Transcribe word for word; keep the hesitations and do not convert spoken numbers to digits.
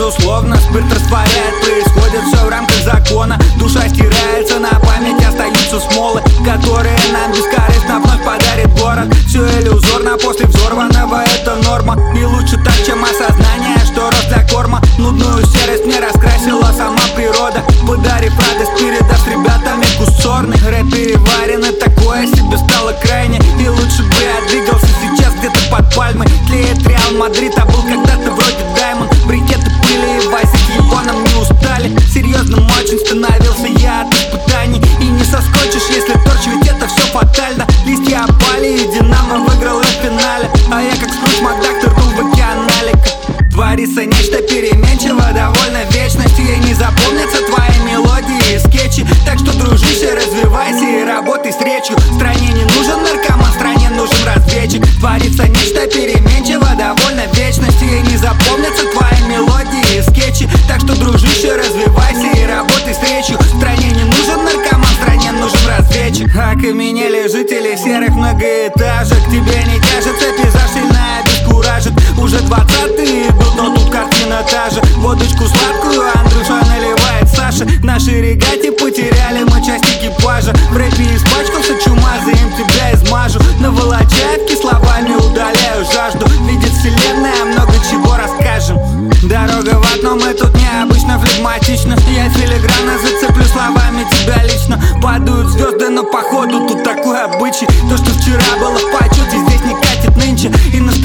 безусловно, спирт растворяет. Происходит все в рамках закона. Душа стирается, на память остаются смолы, которые нам бескорыстно вновь подарит город. Все иллюзорно, после взорванного это норма. И лучше так, чем осознание, что рост для корма. Нудную серость мне раскрасила сама природа, подарив радость, передав с ребятами вкус сорный. Рэп переварен, и такое себе стало крайне. И лучше бы я двигался сейчас где-то под пальмой. Тлеет Реал Мадрид, а был когда-то вроде Даймонд. Брикеты пыли и вайсы к ебанам не устали. Серьезным очень становился я от испытаний. И не соскочишь, если торч, ведь это все фатально. Листья опали, и Динамо выиграла в финале. А я как Скрудж Макдак нырнул в океан налика. Творится нечто переменчиво, довольно вечности. И не запомнятся твои мелодии и скетчи. Так что, дружище, развивайся и работай с речью. Стране не нужен наркоман, стране нужен разведчик. Творится нечто переменчиво, довольно вечности. И не запомнятся твои мелодии и скетчи. Так что, дружище, развивайся и работай с речью. Стране не нужен наркоман, стране нужен разведчик. Окаменели жители серых многоэтажек. Тебе не кажется, пейзаж сильно обескуражит. Уже двадцатые идут, но тут картина та же. Водочку сладкую Андрюша наливает Саша. В нашей регате потеряли мы часть экипажа. В рэпе испачкался чумазый, им тебя измажу. На Волочаевке словами удаляю жажду. Видит вселенная, много чего расскажем. Дорога в ад, но мы тут необычно флегматично. Я филигранно зацеплю словами тебя лично. Падают звезды, но походу тут такой обычай. То, что вчера было в почете, здесь не катит нынче. И на